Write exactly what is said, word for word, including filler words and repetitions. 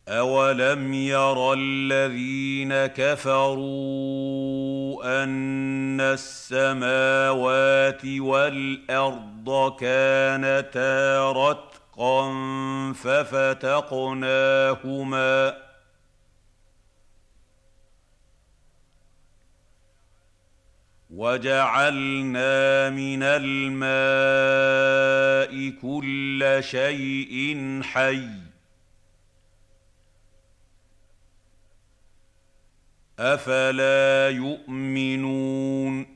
أَوَلَمْ يَرَ الَّذِينَ كَفَرُوا أَنَّ السَّمَاوَاتِ وَالْأَرْضَ كَانَتَا رَتْقًا فَفَتَقْنَاهُمَا وَجَعَلْنَا مِنَ الْمَاءِ كُلَّ شَيْءٍ حَيٍّ ۖ أَفَلَا يُؤْمِنُونَ